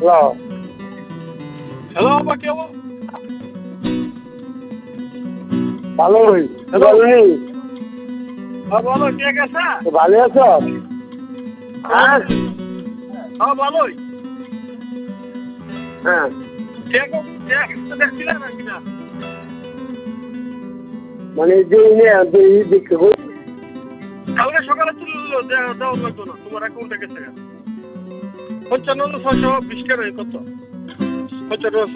Hello hello বাবা কে বাবা? ভালোই হ্যালো। বলনি হ্যাঁ বলো কে গেছে? ভালো আছো? হ্যাঁ হ্যাঁ ভালোই। হ্যাঁ কে দেখছিলেন নাকি না? মানে যে দেখতে কালকে সকালে তুললো দেওয়া লাগতো না, তোমার অ্যাকাউন্টে গেছে 55,620 টাকা কত? 55